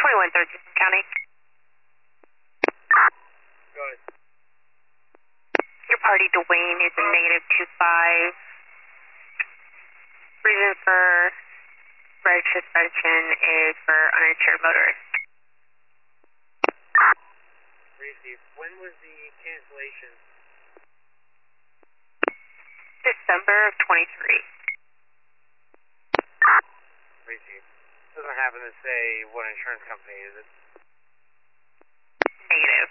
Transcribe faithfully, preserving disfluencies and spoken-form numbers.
twenty-one thirteen County. Go ahead. Your party, Dwayne, is a negative two five. Reason for red suspension is for uninsured motorist. Receive. When was the cancellation? December of twenty-three. Receive. Doesn't happen to say what insurance company is it? Negative.